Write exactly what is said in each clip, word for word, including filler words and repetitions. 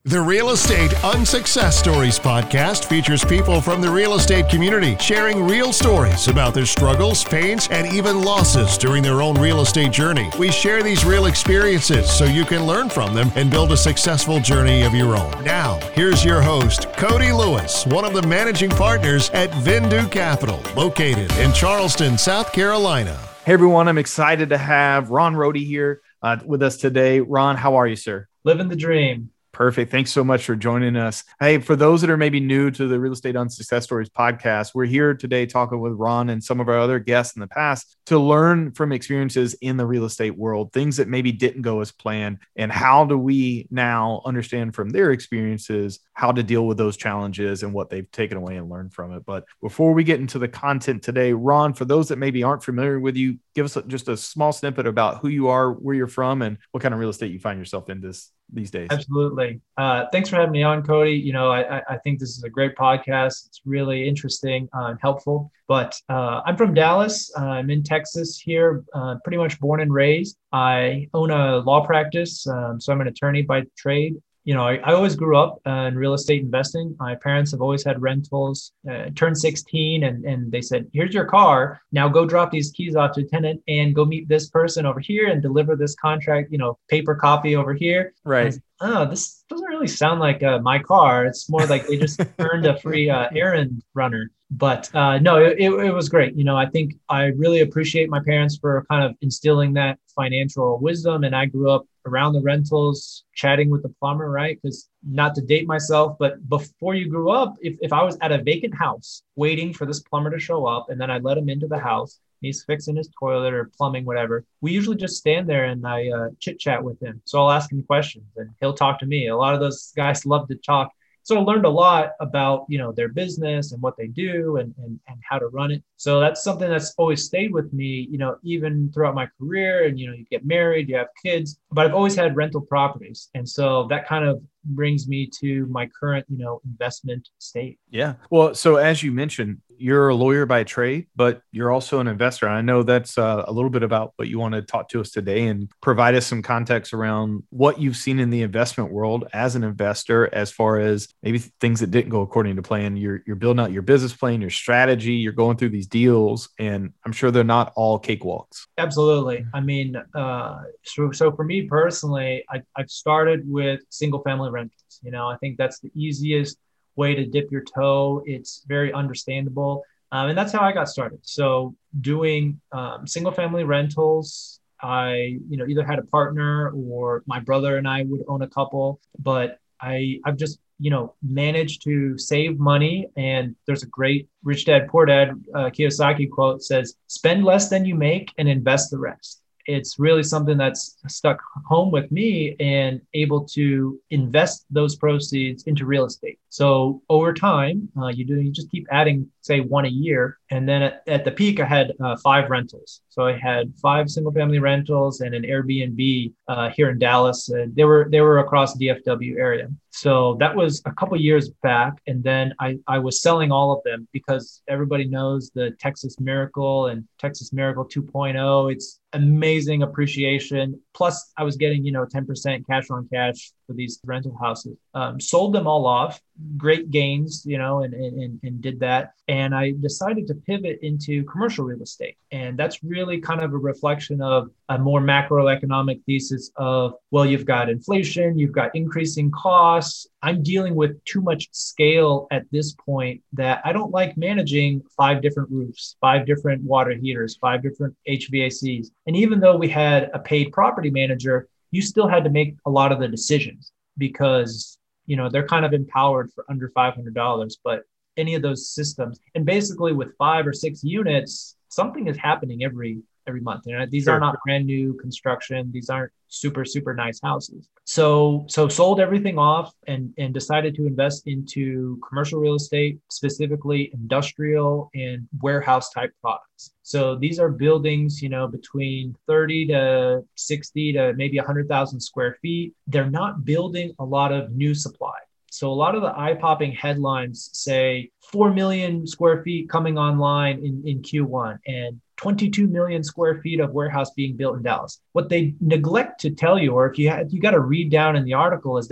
The Real Estate Unsuccess Stories podcast features people from the real estate community sharing real stories about their struggles, pains, and even losses during their own real estate journey. We share these real experiences so you can learn from them and build a successful journey of your own. Now, here's your host, Cody Lewis, one of the managing partners at Vindu Capital, located in Charleston, South Carolina. Hey, everyone. I'm excited to have Ron Rohde here uh, with us today. Ron, how are you, sir? Living the dream. Perfect. Thanks so much for joining us. Hey, for those that are maybe new to the Real Estate Unsuccess Stories podcast, we're here today talking with Ron and some of our other guests in the past to learn from experiences in the real estate world, things that maybe didn't go as planned, and how do we now understand from their experiences how to deal with those challenges and what they've taken away and learned from it. But before we get into the content today, Ron, for those that maybe aren't familiar with you, give us just a small snippet about who you are, where you're from, and what kind of real estate you find yourself in this these days. Absolutely. Uh, thanks for having me on, Cody. You know, I, I think this is a great podcast. It's really interesting uh, and helpful. But uh, I'm from Dallas. Uh, I'm in Texas here, uh, pretty much born and raised. I own a law practice, um, so I'm an attorney by trade. You know, I, I always grew up uh, in real estate investing. My parents have always had rentals. Uh, turned sixteen and, and they said, here's your car. Now go drop these keys off to a tenant and go meet this person over here and deliver this contract, you know, paper copy over here. Right. Said, oh, this doesn't really sound like uh, my car. It's more like they just earned a free uh, errand runner. But uh, no, it, it, it was great. You know, I think I really appreciate my parents for kind of instilling that financial wisdom. And I grew up around the rentals, chatting with the plumber, right? Because not to date myself, but before you grew up, if, if I was at a vacant house waiting for this plumber to show up and then I let him into the house, he's fixing his toilet or plumbing, whatever, we usually just stand there and I uh, chit chat with him. So I'll ask him questions and he'll talk to me. A lot of those guys love to talk. So I learned a lot about, you know, their business and what they do and, and, and how to run it. So that's something that's always stayed with me, you know, even throughout my career. And, you know, you get married, you have kids, but I've always had rental properties. And so that kind of brings me to my current, you know, investment state. Yeah. Well, so as you mentioned, you're a lawyer by trade, but you're also an investor. I know that's uh, a little bit about what you want to talk to us today and provide us some context around what you've seen in the investment world as an investor, as far as maybe things that didn't go according to plan. You're, you're building out your business plan, your strategy, you're going through these deals, and I'm sure they're not all cakewalks. Absolutely. I mean, uh, so, so for me personally, I, I've started with single family rentals. You know, I think that's the easiest way to dip your toe. It's very understandable. Um, and that's how I got started. So doing um, single family rentals, I, you know, either had a partner or my brother and I would own a couple, but I, I've just, you know, managed to save money. And there's a great Rich Dad, Poor Dad uh, Kiyosaki quote says, spend less than you make and invest the rest. It's really something that's stuck home with me and able to invest those proceeds into real estate. So over time, uh, you do you just keep adding, say, one a year. And then at, at the peak, I had uh, five rentals. So I had five single family rentals and an Airbnb uh, here in Dallas. Uh, they were they were across the D F W area. So that was a couple years back. And then I, I was selling all of them because everybody knows the Texas Miracle and Texas Miracle two point oh. It's amazing appreciation. Plus, I was getting, you know, ten percent cash on cash for these rental houses. Um, sold them all off, great gains, you know, and, and, and did that. And I decided to pivot into commercial real estate. And that's really kind of a reflection of a more macroeconomic thesis of, well, you've got inflation, you've got increasing costs. I'm dealing with too much scale at this point that I don't like managing five different roofs, five different water heaters, five different H V A Cs. And even though we had a paid property manager, you still had to make a lot of the decisions because, you know, they're kind of empowered for under five hundred dollars, but any of those systems, and basically with five or six units, something is happening every every month. You know, these Sure. are not brand new construction. These aren't super, super nice houses. So, so sold everything off and, and decided to invest into commercial real estate, specifically industrial and warehouse type products. So these are buildings, you know, between thirty to sixty to maybe one hundred thousand square feet. They're not building a lot of new supply. So a lot of the eye-popping headlines say four million square feet coming online in, in Q one and twenty-two million square feet of warehouse being built in Dallas. What they neglect to tell you, or if you had, you got to read down in the article, is that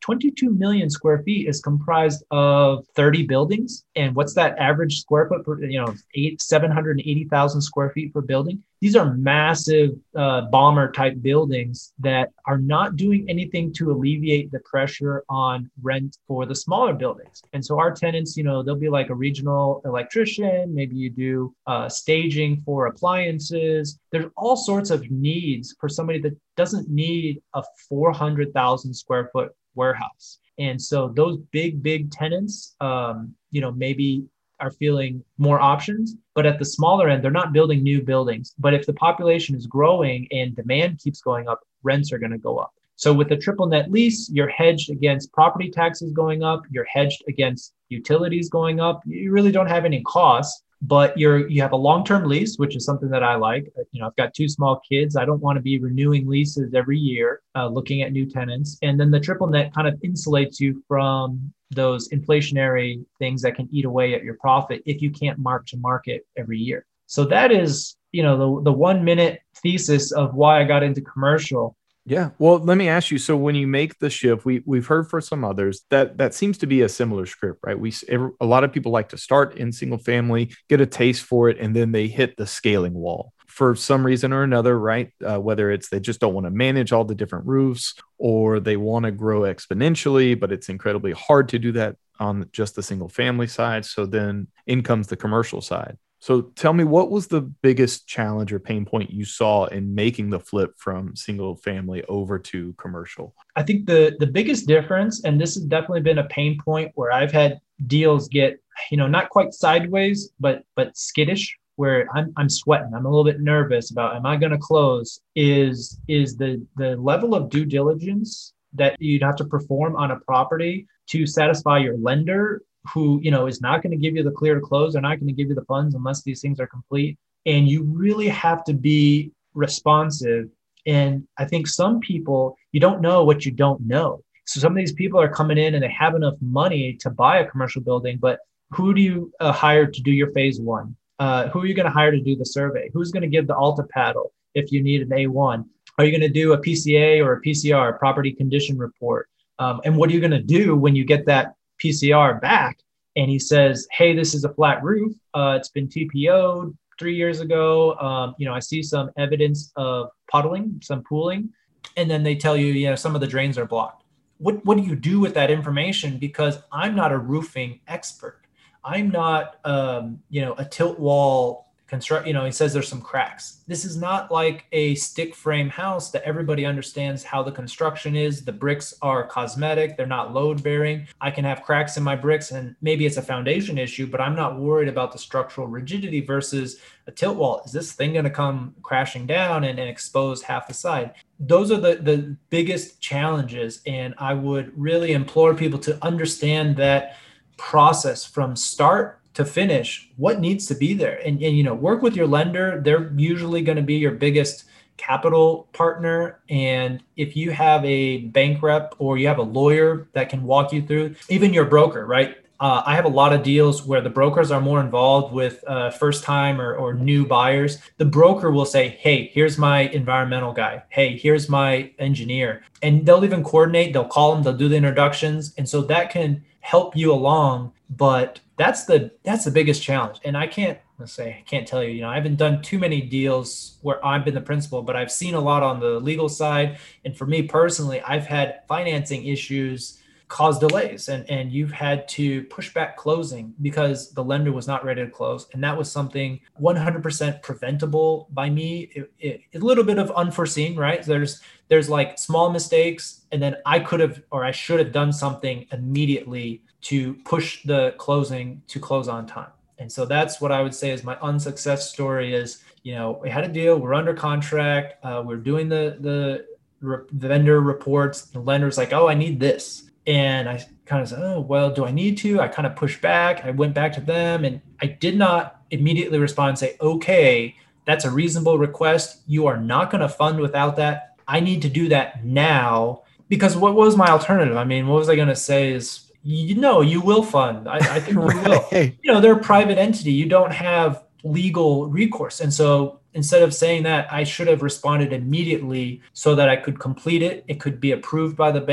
twenty-two million square feet is comprised of thirty buildings. And what's that average square foot per, you know, eight, seven hundred eighty thousand square feet per building? These are massive uh, bomber type buildings that are not doing anything to alleviate the pressure on rent for the smaller buildings. And so our tenants, you know, they'll be like a regional electrician. Maybe you do uh, staging for appliances. There's all sorts of needs for somebody that doesn't need a four hundred thousand square foot warehouse. And so those big, big tenants, um, you know, maybe are feeling more options, but at the smaller end, they're not building new buildings. But if the population is growing and demand keeps going up, rents are going to go up. So with a triple net lease, you're hedged against property taxes going up. You're hedged against utilities going up. You really don't have any costs, but you're you have a long-term lease, which is something that I like. You know, I've got two small kids. I don't want to be renewing leases every year, uh, looking at new tenants. And then the triple net kind of insulates you from those inflationary things that can eat away at your profit if you can't mark to market every year. So that is, you know, the, the one minute thesis of why I got into commercial. Yeah. Well, let me ask you. So when you make the shift, we we've heard for some others that that seems to be a similar script, right? We every, a lot of people like to start in single family, get a taste for it, and then they hit the scaling wall for some reason or another, right? Uh, whether it's they just don't want to manage all the different roofs, or they want to grow exponentially, but it's incredibly hard to do that on just the single family side. So then in comes the commercial side. So tell me, what was the biggest challenge or pain point you saw in making the flip from single family over to commercial? I think the the biggest difference, and this has definitely been a pain point where I've had deals get, you know, not quite sideways, but but skittish, where I'm I'm sweating. I'm a little bit nervous about, am I going to close? Is is the the level of due diligence that you'd have to perform on a property to satisfy your lender, who, you know, is not going to give you the clear to close. They're not going to give you the funds unless these things are complete. And you really have to be responsive. And I think some people, you don't know what you don't know. So some of these people are coming in and they have enough money to buy a commercial building, but who do you uh, hire to do your phase one? Uh, who are you going to hire to do the survey? Who's going to give the Alta paddle if you need an A one? Are you going to do a P C A or a P C R, property condition report? Um, and what are you going to do when you get that P C R back and he says, hey, this is a flat roof. Uh, it's been T P O'd three years ago. Um, you know, I see some evidence of puddling, some pooling. And then they tell you, you know, some of the drains are blocked. What, what do you do with that information? Because I'm not a roofing expert. I'm not, um, you know, a tilt wall construct, you know, he says there's some cracks. This is not like a stick frame house that everybody understands how the construction is. The bricks are cosmetic. They're not load bearing. I can have cracks in my bricks and maybe it's a foundation issue, but I'm not worried about the structural rigidity versus a tilt wall. Is this thing going to come crashing down and, and expose half the side? Those are the, the biggest challenges. And I would really implore people to understand that process from start to finish, what needs to be there. And, and, you know, work with your lender. They're usually going to be your biggest capital partner. And if you have a bank rep or you have a lawyer that can walk you through, even your broker, right? Uh, I have a lot of deals where the brokers are more involved with uh, first time or, or new buyers. The broker will say, hey, here's my environmental guy. Hey, here's my engineer. And they'll even coordinate. They'll call them. They'll do the introductions. And so that can help you along. But that's the that's the biggest challenge. And I can't let's say I can't tell you, you know, I haven't done too many deals where I've been the principal, but I've seen a lot on the legal side. And for me personally, I've had financing issues cause delays and, and you've had to push back closing because the lender was not ready to close. And that was something one hundred percent preventable by me. It, it, a little bit of unforeseen, right? There's there's like small mistakes and then I could have or I should have done something immediately to push the closing to close on time. And so that's what I would say is my unsuccess story is, you know, we had a deal, we're under contract, uh, we're doing the, the, re- the vendor reports, the lender's like, oh, I need this. And I kind of said, oh, well, do I need to? I kind of pushed back. I went back to them and I did not immediately respond and say, okay, that's a reasonable request. You are not going to fund without that. I need to do that now because what was my alternative? I mean, what was I going to say is, you know, you will fund. I, I think right. you will. You know, they're a private entity. You don't have legal recourse. And so instead of saying that, I should have responded immediately so that I could complete it. It could be approved by the bank.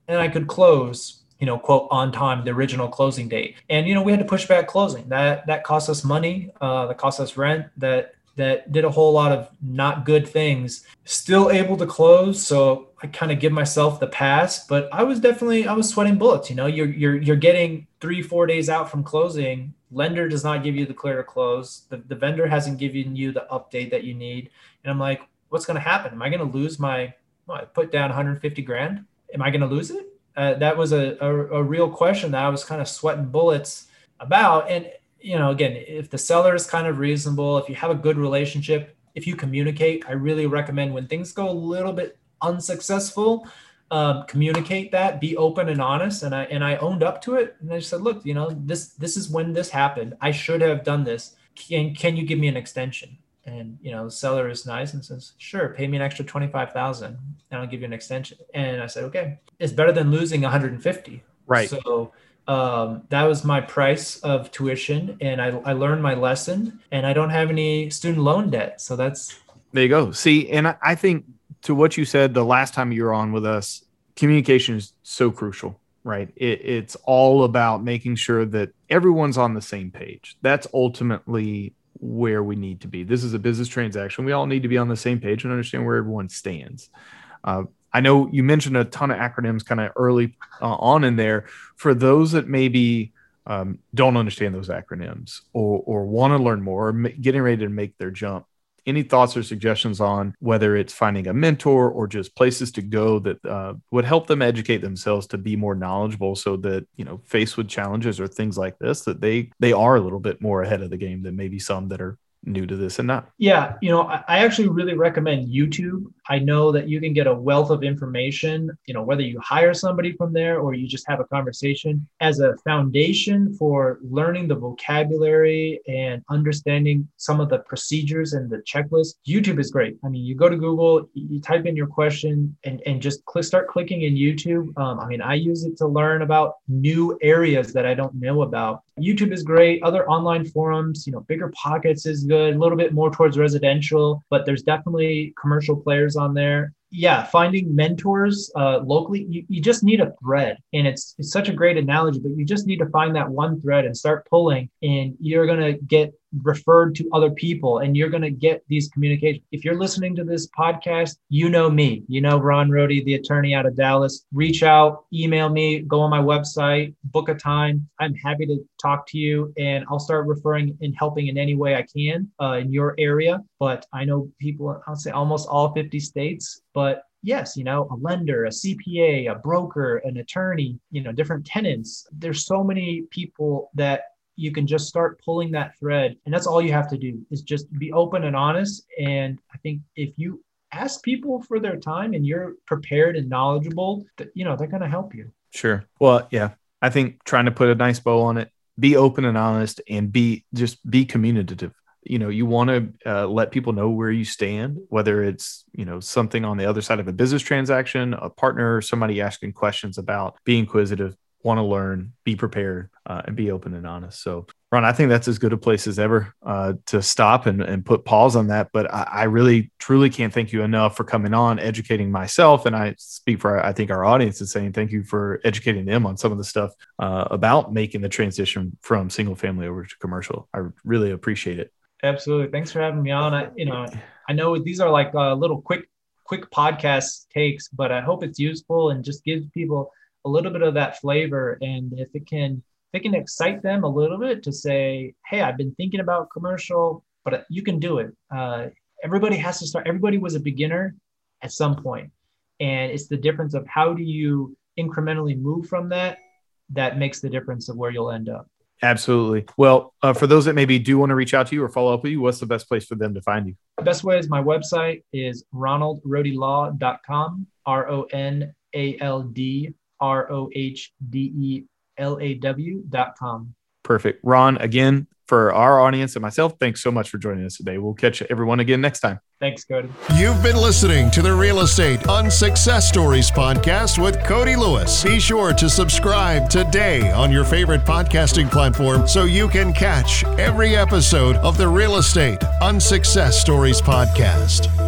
and I could close, you know, quote, on time, the original closing date. And, you know, we had to push back closing. That that cost us money, uh, that cost us rent, that that did a whole lot of not good things. Still able to close, so I kind of give myself the pass. But I was definitely, I was sweating bullets. You know, you're you're you're getting three, four days out from closing. Lender does not give you the clear to close. The, the vendor hasn't given you the update that you need. And I'm like, what's going to happen? Am I going to lose my, well, I put down one hundred fifty grand? Am I going to lose it? Uh, that was a, a, a real question that I was kind of sweating bullets about. And, you know, again, if the seller is kind of reasonable, if you have a good relationship, if you communicate, I really recommend when things go a little bit unsuccessful, um, communicate that, be open and honest. And I, and I owned up to it. And I said, look, you know, this, this is when this happened. I should have done this. Can, can you give me an extension? And, you know, the seller is nice and says, sure, pay me an extra twenty-five thousand dollars and I'll give you an extension. And I said, okay, it's better than losing one hundred fifty. Right. So um, that was my price of tuition. And I, I learned my lesson, and I don't have any student loan debt. So that's. There you go. See, and I, I think to what you said the last time you were on with us, communication is so crucial, right? It, it's all about making sure that everyone's on the same page. That's ultimately where we need to be. This is a business transaction. We all need to be on the same page and understand where everyone stands. Uh, I know you mentioned a ton of acronyms kind of early uh, on in there. For those that maybe um, don't understand those acronyms or, or want to learn more or ma- getting ready to make their jump, any thoughts or suggestions on whether it's finding a mentor or just places to go that uh, would help them educate themselves to be more knowledgeable so that, you know, faced with challenges or things like this, that they, they are a little bit more ahead of the game than maybe some that are new to this and not? Yeah. You know, I actually really recommend YouTube. I know that you can get a wealth of information, you know, whether you hire somebody from there or you just have a conversation as a foundation for learning the vocabulary and understanding some of the procedures and the checklist. YouTube is great. I mean, you go to Google, you type in your question and, and just click, start clicking in YouTube. Um, I mean, I use it to learn about new areas that I don't know about. YouTube is great. Other online forums, you know, Bigger Pockets is good, a little bit more towards residential, but there's definitely commercial players on there. Yeah, finding mentors uh, locally, you, you just need a thread. And it's, it's such a great analogy, but you just need to find that one thread and start pulling, and you're going to get referred to other people and you're going to get these communications. If you're listening to this podcast, you know me, you know Ron Rohde, the attorney out of Dallas. Reach out, email me, go on my website, book a time. I'm happy to talk to you, and I'll start referring and helping in any way I can uh, in your area. But I know people, I'll say almost all fifty states, but yes, you know, a lender, a C P A, a broker, an attorney, you know, different tenants. There's so many people that you can just start pulling that thread. And that's all you have to do is just be open and honest. And I think if you ask people for their time and you're prepared and knowledgeable, that, you know, they're going to help you. Sure. Well, yeah, I think trying to put a nice bow on it, be open and honest, and be just be communicative. You know, you want to uh, let people know where you stand, whether it's, you know, something on the other side of a business transaction, a partner, somebody asking questions about, be inquisitive, want to learn, be prepared, uh, and be open and honest. So, Ron, I think that's as good a place as ever uh, to stop and, and put pause on that. But I, I really, truly can't thank you enough for coming on, educating myself. And I speak for, I think, our audience and saying thank you for educating them on some of the stuff uh, about making the transition from single family over to commercial. I really appreciate it. Absolutely. Thanks for having me on. I, you know, I know these are like uh, little quick, quick podcast takes, but I hope it's useful and just gives people a little bit of that flavor. And if it can, if it can excite them a little bit to say, hey, I've been thinking about commercial, but you can do it. Uh, everybody has to start. Everybody was a beginner at some point. And it's the difference of how do you incrementally move from that, that makes the difference of where you'll end up. Absolutely. Well, uh, for those that maybe do want to reach out to you or follow up with you, what's the best place for them to find you? The best way is my website is ronald rohde law dot com, R O N A L D R O H D E L A W dot com. Perfect. Ron, again, for our audience and myself, thanks so much for joining us today. We'll catch everyone again next time. Thanks, Cody. You've been listening to the Real Estate Unsuccess Stories podcast with Cody Lewis. Be sure to subscribe today on your favorite podcasting platform so you can catch every episode of the Real Estate Unsuccess Stories podcast.